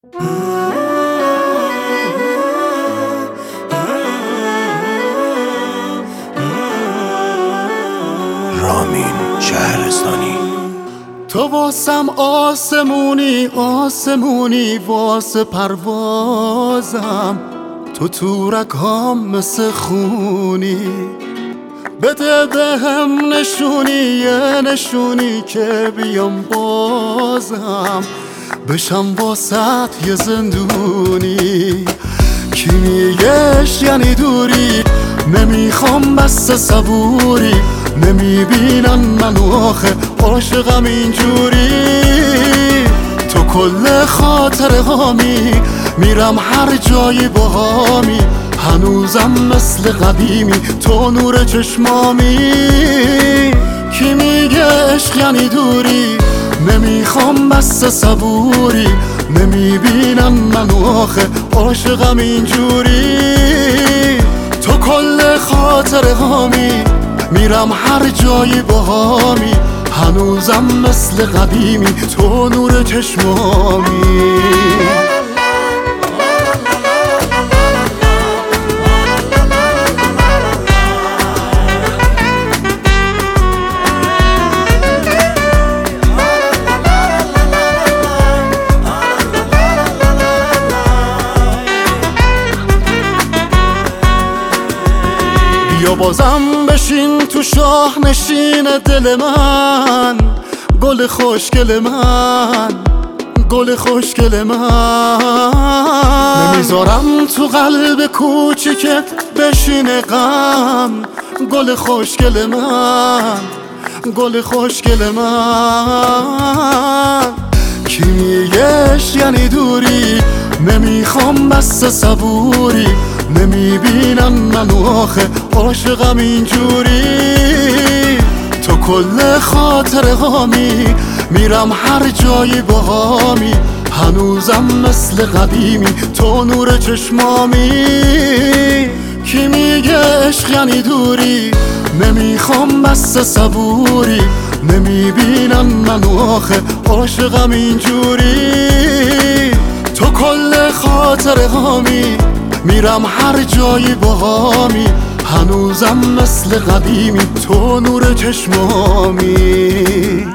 رامین شهرستانی. تو واسم آسمونی آسمونی واسه پروازم، تو تورکام مثل خونی، بده بهم نشونی یه نشونی که بیام بازم بشم واسط یه زندونی. کی میگش یعنی دوری، نمیخوام بس صبوری، نمیبینن منو آخه عاشقم اینجوری. تو کل خاطره هامی، میرم هر جایی باهامی، هنوزم مثل قدیمی تو نور چشمامی. کی میگه عشق یعنی دوری، نمیخوام بس صبوری، نمیبینم منو آخه عاشقم اینجوری. تو کل خاطره هامی، میرم هر جایی باهامی، هنوزم مثل قدیمی تو نور چشمامی. یا بازم بشین تو شاه نشین دل من، گل خوشگل من، گل خوشگل من. نمیذارم تو قلب کوچیکت بشین غم، گل خوشگل من، گل خوشگل من. کی میگش یعنی دوری، نمیخوام بس صبوری، نمیبینم منو آخه عاشقم اینجوری. تو کل خاطره هامی، میرم هر جایی باهامی، هنوزم مثل قدیمی تو نور چشمامی. کی میگه عشق یعنی دوری، نمیخوام بس صبوری، نمیبینم منو آخه عاشقم اینجوری. تو کل خاطره هامی، میرم هر جایی باهامی، هنوزم مثل قدیمی تو نور چشمامی.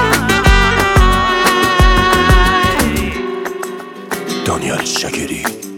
دانیال شکری.